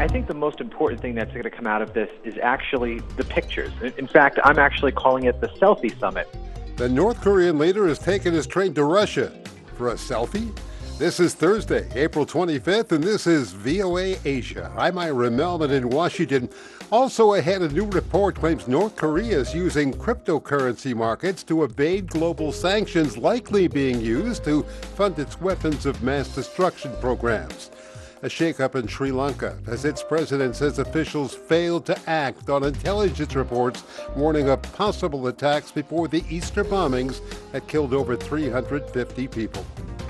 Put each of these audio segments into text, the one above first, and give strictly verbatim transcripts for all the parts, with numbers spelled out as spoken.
I think the most important thing that's going to come out of this is actually the pictures. In fact, I'm actually calling it the selfie summit. The North Korean leader has taken his train to Russia for a selfie. This is Thursday, April twenty-fifth, and this is V O A Asia. I'm Ira Melman in Washington. Also ahead, a new report claims North Korea is using cryptocurrency markets to evade global sanctions likely being used to fund its weapons of mass destruction programs. A shakeup in Sri Lanka as its president says officials failed to act on intelligence reports warning of possible attacks before the Easter bombings that killed over three hundred fifty people.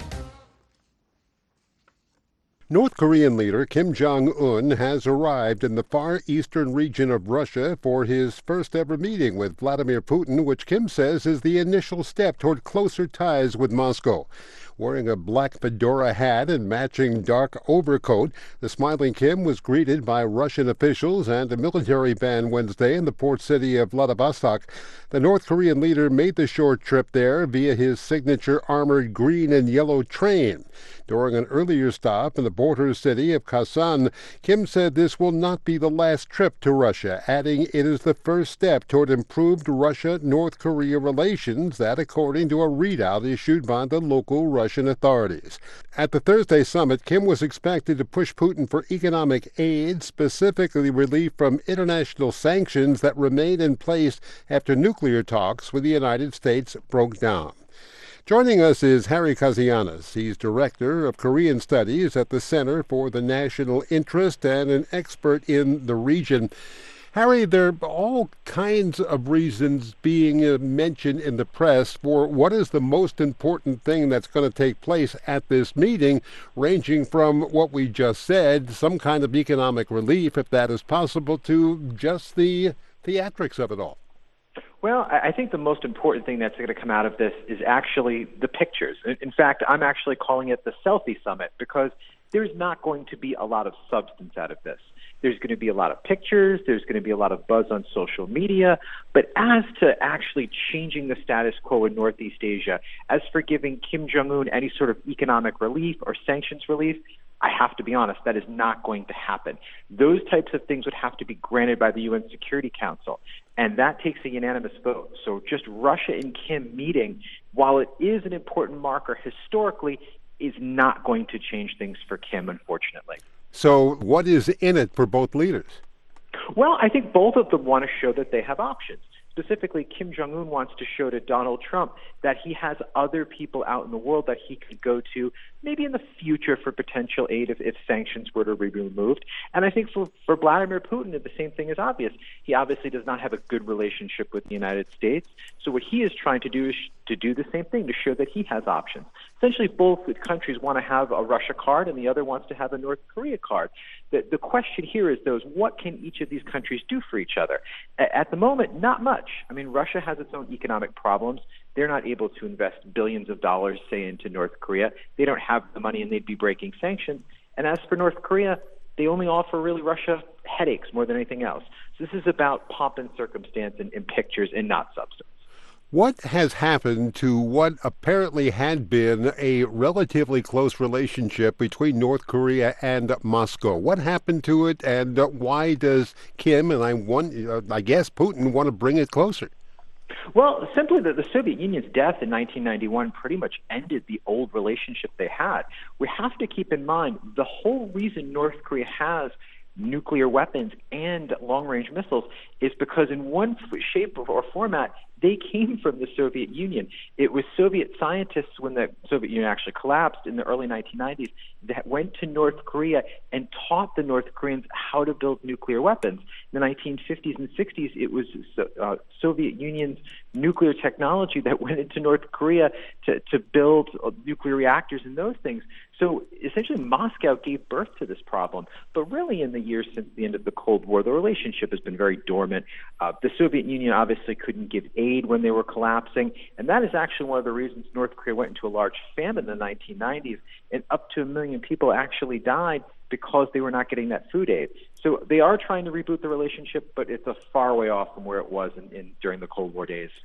North Korean leader Kim Jong-un has arrived in the far eastern region of Russia for his first ever meeting with Vladimir Putin, which Kim says is the initial step toward closer ties with Moscow. Wearing a black fedora hat and matching dark overcoat, the smiling Kim was greeted by Russian officials and a military band Wednesday in the port city of Vladivostok. The North Korean leader made the short trip there via his signature armored green and yellow train. During an earlier stop in the border city of Kasan, Kim said this will not be the last trip to Russia, adding it is the first step toward improved Russia-North Korea relations, that according to a readout issued by the local Russian authorities. At the Thursday summit, Kim was expected to push Putin for economic aid, specifically relief from international sanctions that remain in place after nuclear talks with the United States broke down. Joining us is Harry Kazianis. He's Director of Korean Studies at the Center for the National Interest and an expert in the region. Harry, there are all kinds of reasons being uh, mentioned in the press for what is the most important thing that's going to take place at this meeting, ranging from what we just said, some kind of economic relief, if that is possible, to just the theatrics of it all. Well, I think the most important thing that's going to come out of this is actually the pictures. In fact, I'm actually calling it the selfie summit because there's not going to be a lot of substance out of this. There's going to be a lot of pictures, there's going to be a lot of buzz on social media, but as to actually changing the status quo in Northeast Asia, as for giving Kim Jong-un any sort of economic relief or sanctions relief, I have to be honest, that is not going to happen. Those types of things would have to be granted by the U N Security Council, and that takes a unanimous vote. So just Russia and Kim meeting, while it is an important marker historically, is not going to change things for Kim, unfortunately. So what is in it for both leaders? Well, I think both of them want to show that they have options. Specifically, Kim Jong-un wants to show to Donald Trump that he has other people out in the world that he could go to, maybe in the future for potential aid if, if sanctions were to be removed. And I think for, for Vladimir Putin, the same thing is obvious. He obviously does not have a good relationship with the United States. So what he is trying to do is to do the same thing, to show that he has options. Essentially, both countries want to have a Russia card and the other wants to have a North Korea card. The, the question here is, though, is what can each of these countries do for each other? A- at the moment, not much. I mean, Russia has its own economic problems. They're not able to invest billions of dollars, say, into North Korea. They don't have the money and they'd be breaking sanctions. And as for North Korea, they only offer really Russia headaches more than anything else. So this is about pomp and circumstance and, and pictures and not substance. What has happened to what apparently had been a relatively close relationship between North Korea and Moscow? What happened to it, and why does Kim and I, want, uh, I guess Putin want to bring it closer? Well, simply that the Soviet Union's death in nineteen ninety-one pretty much ended the old relationship they had. We have to keep in mind the whole reason North Korea has nuclear weapons and long-range missiles is because in one shape or format, they came from the Soviet Union. It was Soviet scientists, when the Soviet Union actually collapsed in the early nineteen nineties, that went to North Korea and taught the North Koreans how to build nuclear weapons. In the nineteen fifties and sixties, it was uh, Soviet Union's nuclear technology that went into North Korea to, to build uh, nuclear reactors and those things. So essentially, Moscow gave birth to this problem. But really, in the years since the end of the Cold War, the relationship has been very dormant. Uh, the Soviet Union obviously couldn't give aid when they were collapsing, and that is actually one of the reasons North Korea went into a large famine in the nineteen nineties, and up to a million people actually died because they were not getting that food aid. So they are trying to reboot the relationship, but it's a far way off from where it was in, in during the Cold War days.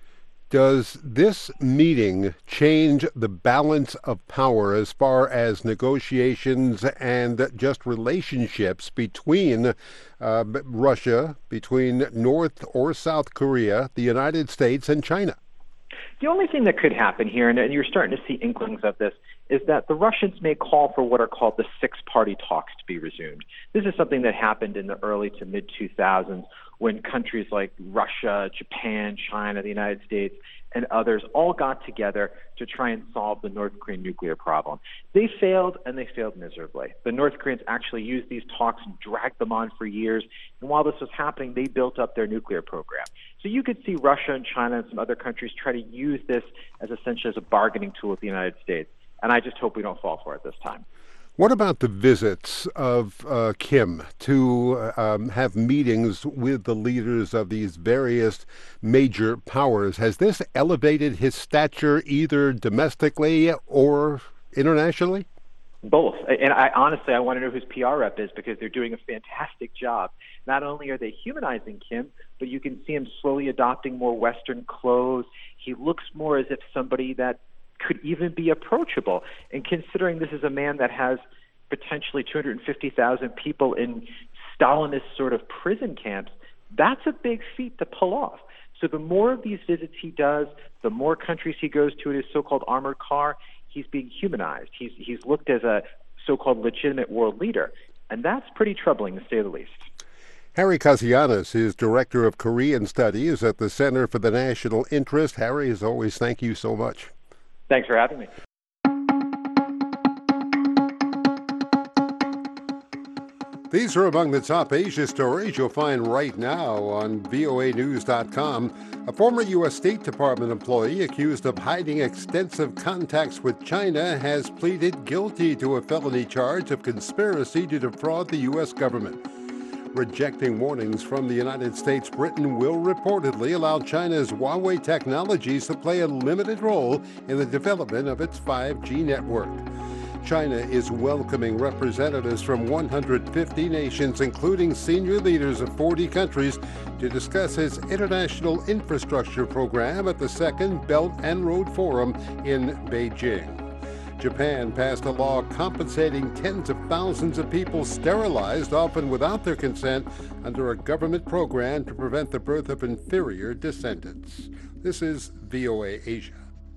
Does this meeting change the balance of power as far as negotiations and just relationships between uh, Russia, between North or South Korea, the United States, and China? The only thing that could happen here, and you're starting to see inklings of this, is that the Russians may call for what are called the six-party talks to be resumed. This is something that happened in the early to mid two thousands when countries like Russia, Japan, China, the United States, and others all got together to try and solve the North Korean nuclear problem. They failed, and they failed miserably. The North Koreans actually used these talks and dragged them on for years, and while this was happening, they built up their nuclear program. So you could see Russia and China and some other countries try to use this as essentially as a bargaining tool with the United States, and I just hope we don't fall for it this time. What about the visits of uh, Kim to um, have meetings with the leaders of these various major powers? Has this elevated his stature either domestically or internationally? Both. And I honestly, I want to know whose P R rep is, because they're doing a fantastic job. Not only are they humanizing Kim, but you can see him slowly adopting more Western clothes. He looks more as if somebody that could even be approachable. And considering this is a man that has potentially two hundred fifty thousand people in Stalinist sort of prison camps, that's a big feat to pull off. So the more of these visits he does, the more countries he goes to in his so-called armored car, he's being humanized. He's, he's looked as a so-called legitimate world leader. And that's pretty troubling, to say the least. Harry Kassianis is Director of Korean Studies at the Center for the National Interest. Harry, as always, thank you so much. Thanks for having me. These are among the top Asia stories you'll find right now on V O A news dot com. A former U S State Department employee accused of hiding extensive contacts with China has pleaded guilty to a felony charge of conspiracy to defraud the U S government. Rejecting warnings from the United States, Britain will reportedly allow China's Huawei Technologies to play a limited role in the development of its five G network. China is welcoming representatives from one hundred fifty nations, including senior leaders of forty countries, to discuss its international infrastructure program at the second Belt and Road Forum in Beijing. Japan passed a law compensating tens of thousands of people sterilized, often without their consent, under a government program to prevent the birth of inferior descendants. This is V O A Asia.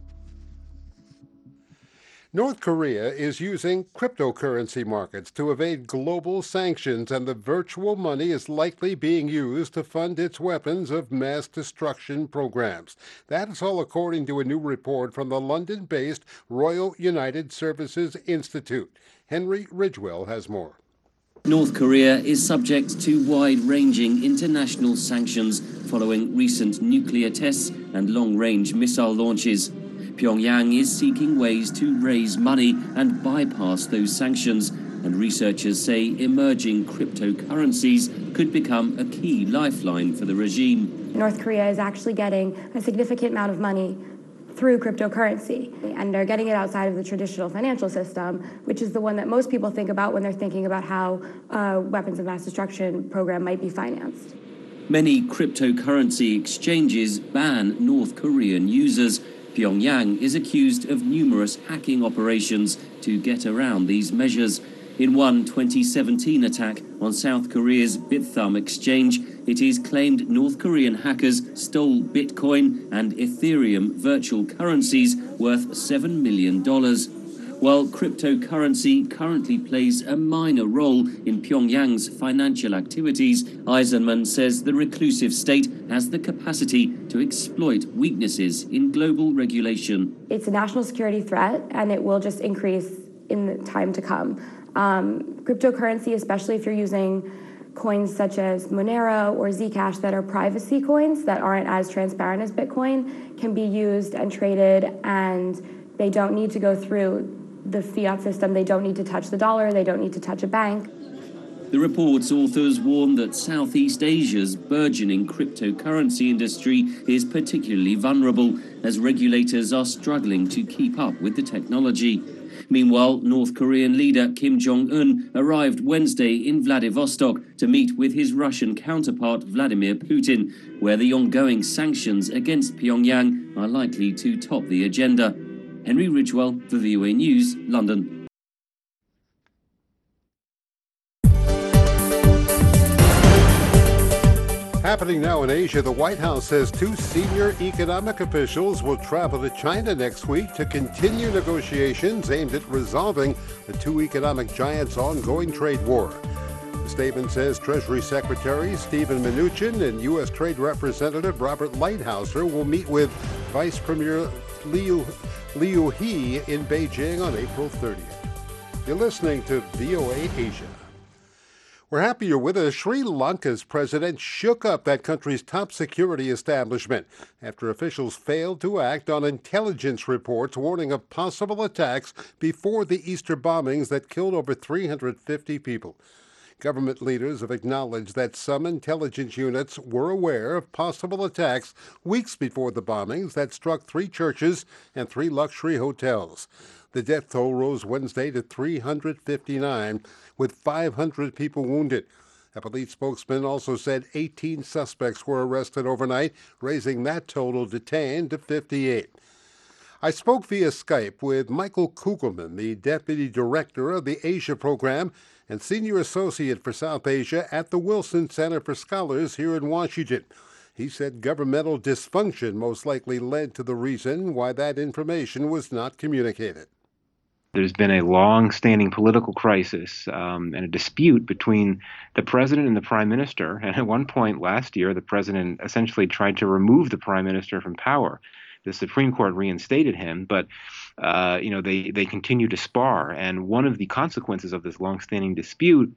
North Korea is using cryptocurrency markets to evade global sanctions, and the virtual money is likely being used to fund its weapons of mass destruction programs. That is all according to a new report from the London-based Royal United Services Institute. Henry Ridgewell has more. North Korea is subject to wide-ranging international sanctions following recent nuclear tests and long-range missile launches. Pyongyang is seeking ways to raise money and bypass those sanctions, and researchers say emerging cryptocurrencies could become a key lifeline for the regime. North Korea is actually getting a significant amount of money through cryptocurrency, and they're getting it outside of the traditional financial system, which is the one that most people think about when they're thinking about how a weapons of mass destruction program might be financed. Many cryptocurrency exchanges ban North Korean users. Pyongyang is accused of numerous hacking operations to get around these measures. In one twenty seventeen attack on South Korea's Bithumb exchange, it is claimed North Korean hackers stole Bitcoin and Ethereum virtual currencies worth seven million dollars. While cryptocurrency currently plays a minor role in Pyongyang's financial activities, Eisenman says the reclusive state has the capacity to exploit weaknesses in global regulation. It's a national security threat, and it will just increase in the time to come. Um, cryptocurrency, especially if you're using coins such as Monero or Zcash that are privacy coins that aren't as transparent as Bitcoin, can be used and traded, and they don't need to go through the fiat system. They don't need to touch the dollar. They don't need to touch a bank. The report's authors warn that Southeast Asia's burgeoning cryptocurrency industry is particularly vulnerable as regulators are struggling to keep up with the technology. Meanwhile, North Korean leader Kim Jong-un arrived Wednesday in Vladivostok to meet with his Russian counterpart Vladimir Putin, where the ongoing sanctions against Pyongyang are likely to top the agenda. Henry Ridgewell for V O A News, London. Happening now in Asia, the White House says two senior economic officials will travel to China next week to continue negotiations aimed at resolving the two economic giants' ongoing trade war. The statement says Treasury Secretary Steven Mnuchin and U S Trade Representative Robert Lighthizer will meet with Vice Premier Liu, Liu He in Beijing on April thirtieth. You're listening to V O A Asia. We're happy you're with us. Sri Lanka's president shook up that country's top security establishment after officials failed to act on intelligence reports warning of possible attacks before the Easter bombings that killed over three hundred fifty people. Government leaders have acknowledged that some intelligence units were aware of possible attacks weeks before the bombings that struck three churches and three luxury hotels. The death toll rose Wednesday to three hundred fifty-nine, with five hundred people wounded. A police spokesman also said eighteen suspects were arrested overnight, raising that total detained to fifty-eight. I spoke via Skype with Michael Kugelman, the Deputy Director of the Asia Program and Senior Associate for South Asia at the Wilson Center for Scholars here in Washington. He said governmental dysfunction most likely led to the reason why that information was not communicated. There's been a long-standing political crisis um, and a dispute between the president and the prime minister. And at one point last year, the president essentially tried to remove the prime minister from power. The Supreme Court reinstated him, but uh, you know they, they continue to spar. And one of the consequences of this long-standing dispute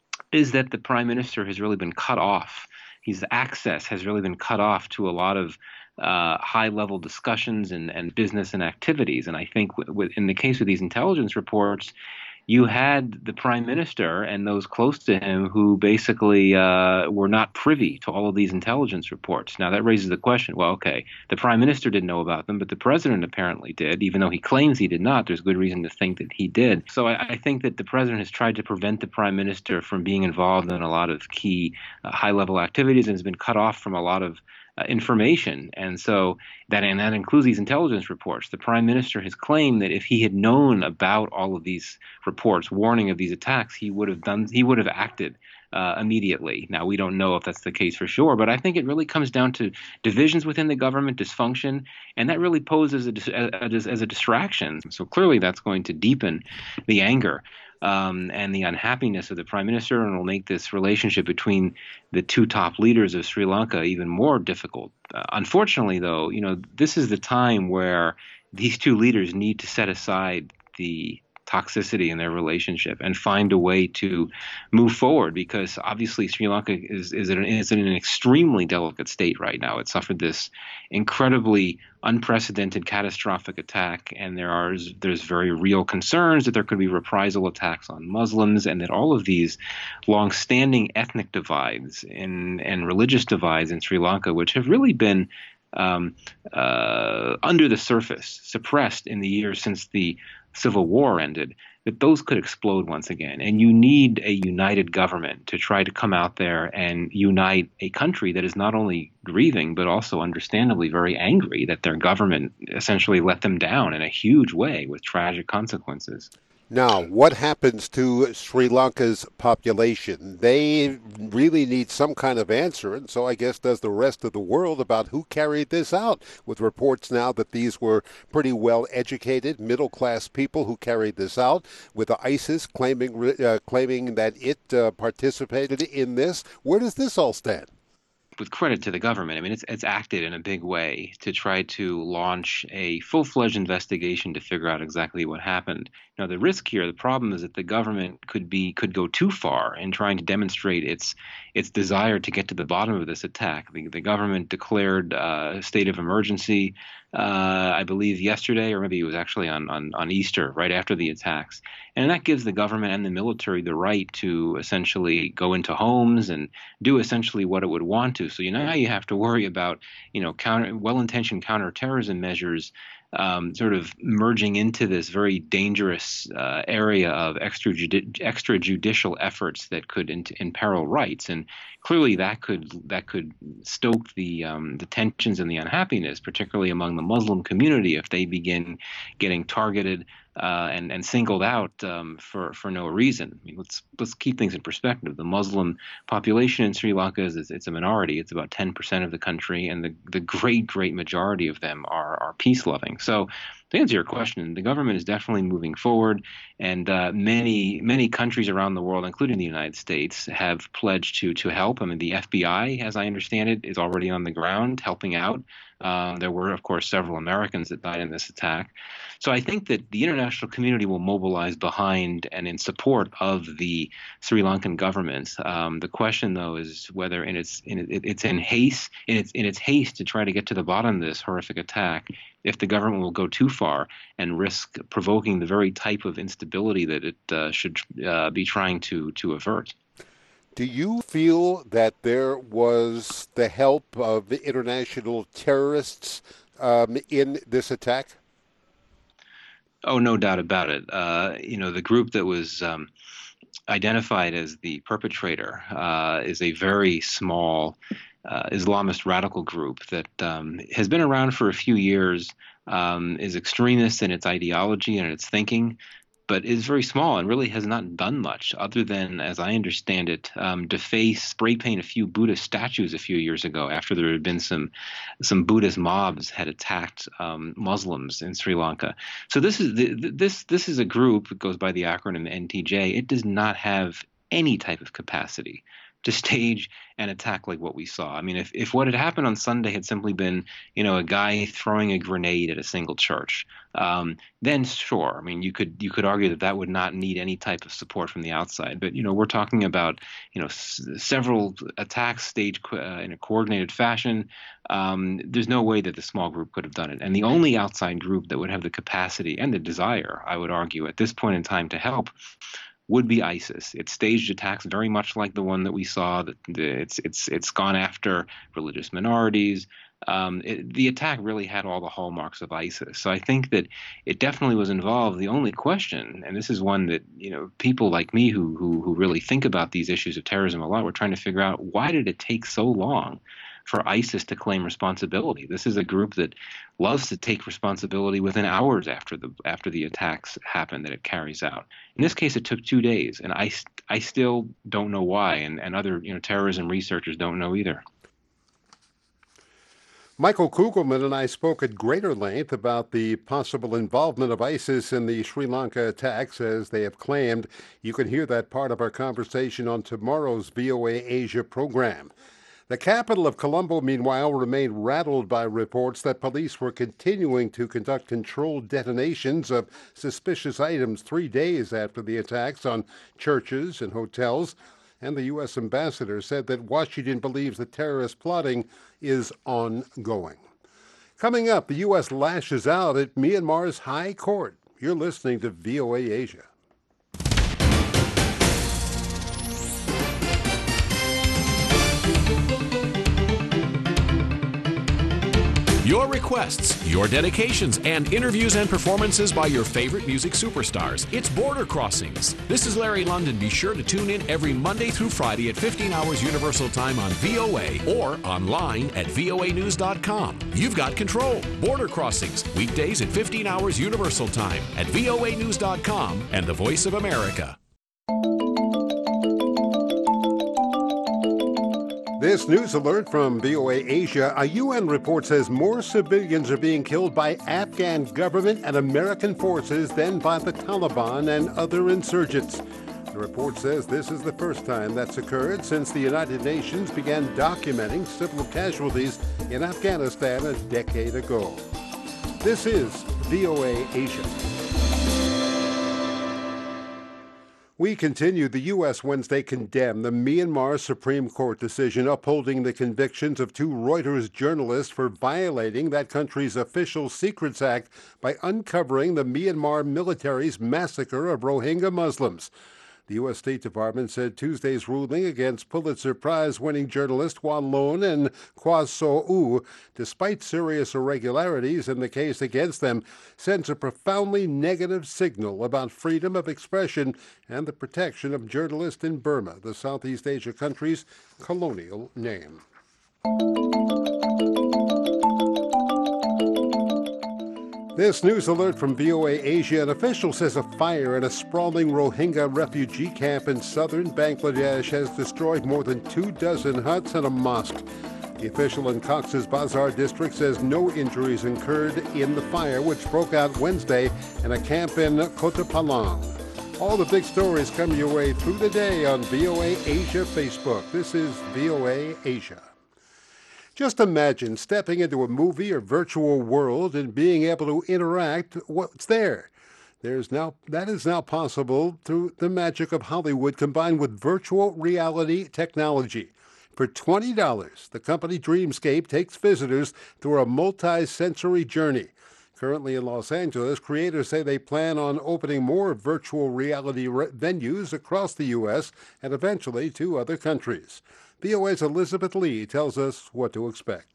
is that the prime minister has really been cut off. His access has really been cut off to a lot of uh, high-level discussions and, and business and activities. And I think w- w- in the case of these intelligence reports, you had the prime minister and those close to him who basically uh, were not privy to all of these intelligence reports. Now, that raises the question, well, okay, the prime minister didn't know about them, but the president apparently did, even though he claims he did not. There's good reason to think that he did. So I, I think that the president has tried to prevent the prime minister from being involved in a lot of key uh, high-level activities and has been cut off from a lot of Uh, information. And so that and that includes these intelligence reports. The prime minister has claimed that if he had known about all of these reports warning of these attacks, he would have done he would have acted uh, immediately. Now, we don't know if that's the case for sure, but I think it really comes down to divisions within the government, dysfunction, and that really poses a, as, as a distraction. So clearly that's going to deepen the anger Um, and the unhappiness of the prime minister, and will make this relationship between the two top leaders of Sri Lanka even more difficult. Uh, unfortunately, though, you know, this is the time where these two leaders need to set aside the toxicity in their relationship and find a way to move forward, because obviously Sri Lanka is is in, is in an extremely delicate state right now. It suffered this incredibly unprecedented catastrophic attack, and there are there's very real concerns that there could be reprisal attacks on Muslims, and that all of these long-standing ethnic divides and and religious divides in Sri Lanka, which have really been um, uh, under the surface, suppressed in the years since the Civil War ended, that those could explode once again. And you need a united government to try to come out there and unite a country that is not only grieving, but also understandably very angry that their government essentially let them down in a huge way with tragic consequences. Now, what happens to Sri Lanka's population? They really need some kind of answer, and so I guess does the rest of the world, about who carried this out, with reports now that these were pretty well-educated, middle-class people who carried this out, with ISIS claiming uh, claiming that it uh, participated in this. Where does this all stand? With credit to the government, I mean, it's it's acted in a big way to try to launch a full-fledged investigation to figure out exactly what happened. Now, the risk here, the problem is that the government could be could go too far in trying to demonstrate its its desire to get to the bottom of this attack. The, the government declared uh, a state of emergency, uh, I believe yesterday, or maybe it was actually on, on, on Easter, right after the attacks. And that gives the government and the military the right to essentially go into homes and do essentially what it would want to. So you know now you have to worry about, you know, counter well-intentioned counterterrorism measures um, sort of merging into this very dangerous uh, area of extrajudi- extrajudicial efforts that could in- imperil rights. And clearly that could that could stoke the um, the tensions and the unhappiness, particularly among the Muslim community, if they begin getting targeted uh, and and singled out um, for for no reason. I mean, let's let's keep things in perspective. The Muslim population in Sri Lanka is it's a minority. It's about ten percent of the country, and the the great great majority of them are are peace loving. So, to answer your question, the government is definitely moving forward, and uh, many many countries around the world, including the United States, have pledged to to help. I mean, the F B I, as I understand it, is already on the ground helping out. Uh, there were, of course, several Americans that died in this attack. So I think that the international community will mobilize behind and in support of the Sri Lankan government. Um, the question, though, is whether in its in it, it's in haste in its in its haste to try to get to the bottom of this horrific attack, if the government will go too far and risk provoking the very type of instability that it uh, should uh, be trying to to avert. Do you feel that there was the help of the international terrorists um, in this attack? Oh, no doubt about it. Uh, you know, the group that was um, identified as the perpetrator uh, is a very small uh, Islamist radical group that um, has been around for a few years, um, is extremist in its ideology and its thinking, but is very small and really has not done much other than, as I understand it, um, deface, spray paint a few Buddhist statues a few years ago after there had been some some Buddhist mobs had attacked um, Muslims in Sri Lanka. So this is the, this this is a group that goes by the acronym N T J. It does not have any type of capacity to stage an attack like what we saw. I mean, if, if what had happened on Sunday had simply been, you know, a guy throwing a grenade at a single church, um, then sure. I mean, you could you could argue that that would not need any type of support from the outside. But, you know, we're talking about, you know, s- several attacks staged uh, in a coordinated fashion. Um, there's no way that the small group could have done it. And the only outside group that would have the capacity and the desire, I would argue, at this point in time to help would be ISIS. It staged attacks very much like the one that we saw. That it's it's it's gone after religious minorities. Um, it, the attack really had all the hallmarks of ISIS. So I think that it definitely was involved. The only question, and this is one that, you know, people like me who who who really think about these issues of terrorism a lot, we're trying to figure out, why did it take so long for ISIS to claim responsibility? This is a group that loves to take responsibility within hours after the after the attacks happen that it carries out. In this case, it took two days, and I, I still don't know why, and, and other you know terrorism researchers don't know either. Michael Kugelman and I spoke at greater length about the possible involvement of ISIS in the Sri Lanka attacks, as they have claimed. You can hear that part of our conversation on tomorrow's V O A Asia program. The capital of Colombo, meanwhile, remained rattled by reports that police were continuing to conduct controlled detonations of suspicious items three days after the attacks on churches and hotels. And the U S ambassador said that Washington believes the terrorist plotting is ongoing. Coming up, the U S lashes out at Myanmar's High Court. You're listening to V O A Asia. Your requests, your dedications, and interviews and performances by your favorite music superstars. It's Border Crossings. This is Larry London. Be sure to tune in every Monday through Friday at fifteen hours Universal Time on V O A or online at V O A news dot com. You've got control. Border Crossings, weekdays at fifteen hours Universal Time at V O A news dot com and the Voice of America. This news alert from V O A Asia. A U N report says more civilians are being killed by Afghan government and American forces than by the Taliban and other insurgents. The report says this is the first time that's occurred since the United Nations began documenting civil casualties in Afghanistan a decade ago. This is V O A Asia. We continue. The U S Wednesday condemned the Myanmar Supreme Court decision upholding the convictions of two Reuters journalists for violating that country's Official Secrets Act by uncovering the Myanmar military's massacre of Rohingya Muslims. The U S. State Department said Tuesday's ruling against Pulitzer Prize-winning journalist Wan Lon and Kwa So-u, despite serious irregularities in the case against them, sends a profoundly negative signal about freedom of expression and the protection of journalists in Burma, the Southeast Asia country's colonial name. This news alert from V O A Asia. An official says a fire in a sprawling Rohingya refugee camp in southern Bangladesh has destroyed more than two dozen huts and a mosque. The official in Cox's Bazar district says no injuries incurred in the fire, which broke out Wednesday in a camp in Kota Palang. All the big stories come your way through the day on V O A Asia Facebook. This is V O A Asia. Just imagine stepping into a movie or virtual world and being able to interact with what's there. There's now that is now possible through the magic of Hollywood combined with virtual reality technology. For twenty dollars, the company Dreamscape takes visitors through a multi-sensory journey. Currently in Los Angeles, creators say they plan on opening more virtual reality re- venues across the U S and eventually to other countries. V O A's Elizabeth Lee tells us what to expect.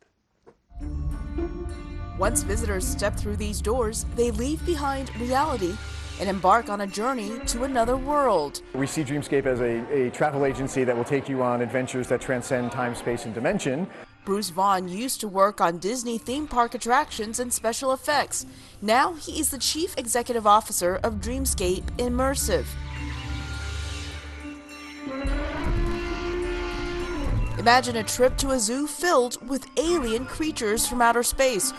Once visitors step through these doors, they leave behind reality and embark on a journey to another world. We see Dreamscape as a, a travel agency that will take you on adventures that transcend time, space, and dimension. Bruce Vaughn used to work on Disney theme park attractions and special effects. Now he is the chief executive officer of Dreamscape Immersive. Imagine a trip to a zoo filled with alien creatures from outer space.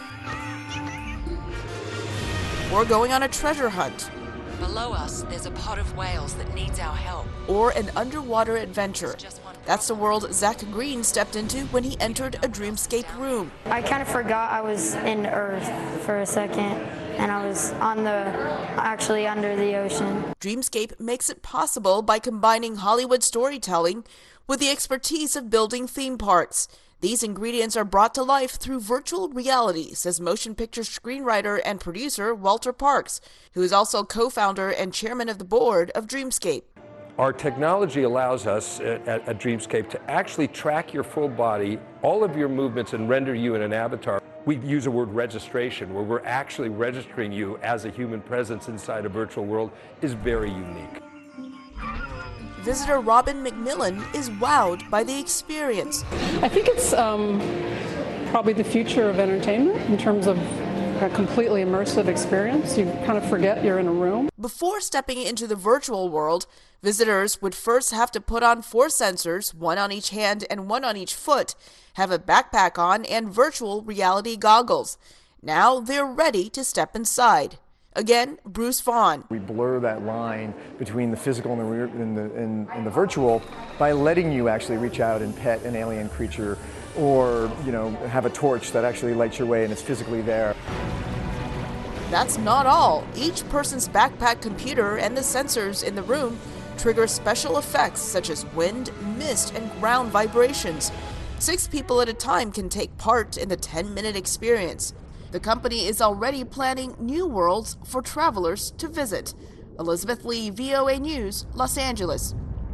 Or going on a treasure hunt. Below us, there's a pod of whales that needs our help. Or an underwater adventure. That's the world Zach Green stepped into when he entered a Dreamscape room. I kind of forgot I was in Earth for a second, and I was on the, actually under the ocean. Dreamscape makes it possible by combining Hollywood storytelling with the expertise of building theme parks. These ingredients are brought to life through virtual reality, says motion picture screenwriter and producer Walter Parks, who is also co-founder and chairman of the board of Dreamscape. Our technology allows us at, at Dreamscape to actually track your full body, all of your movements, and render you in an avatar. We use the word registration, where we're actually registering you as a human presence inside a virtual world, is very unique. Visitor Robin McMillan is wowed by the experience. I think it's um, probably the future of entertainment in terms of a completely immersive experience. You kind of forget you're in a room. Before stepping into the virtual world, visitors would first have to put on four sensors, one on each hand and one on each foot, have a backpack on, and virtual reality goggles. Now they're ready to step inside. Again, Bruce Vaughn. We blur that line between the physical and the, real, and, the, and, and the virtual by letting you actually reach out and pet an alien creature, or, you know, have a torch that actually lights your way and is physically there. That's not all. Each person's backpack computer and the sensors in the room trigger special effects such as wind, mist, and ground vibrations. Six people at a time can take part in the ten-minute experience. The company is already planning new worlds for travelers to visit. Elizabeth Lee, V O A News, Los Angeles.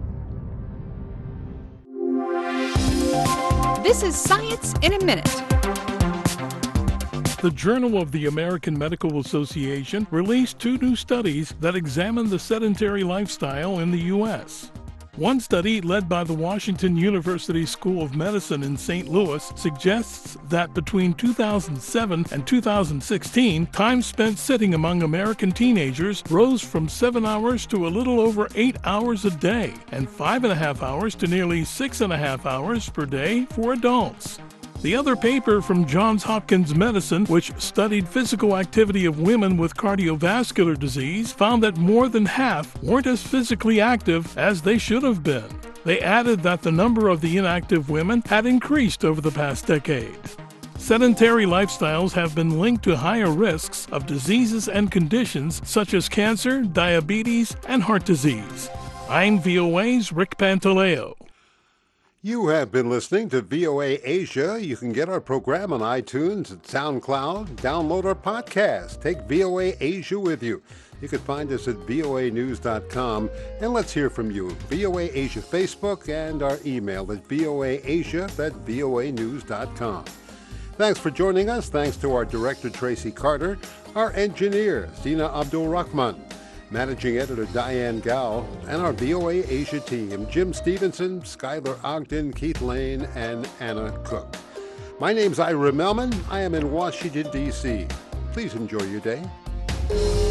This is Science in a Minute. The Journal of the American Medical Association released two new studies that examine the sedentary lifestyle in the U S One study, led by the Washington University School of Medicine in Saint Louis, suggests that between two thousand seven and two thousand sixteen, time spent sitting among American teenagers rose from seven hours to a little over eight hours a day, and five and a half hours to nearly six and a half hours per day for adults. The other paper from Johns Hopkins Medicine, which studied physical activity of women with cardiovascular disease, found that more than half weren't as physically active as they should have been. They added that the number of the inactive women had increased over the past decade. Sedentary lifestyles have been linked to higher risks of diseases and conditions such as cancer, diabetes, and heart disease. I'm V O A's Rick Pantaleo. You have been listening to V O A Asia. You can get our program on iTunes and SoundCloud. Download our podcast. Take V O A Asia with you. You can find us at V O A news dot com, and let's hear from you. V O A Asia Facebook and our email at V O A Asia at V O A news dot com. Thanks for joining us. Thanks to our director, Tracy Carter, our engineer, Zina Abdul Rahman, managing editor, Diane Gao, and our V O A Asia team, Jim Stevenson, Skylar Ogden, Keith Lane, and Anna Cook. My name's Ira Melman. I am in Washington, D C Please enjoy your day.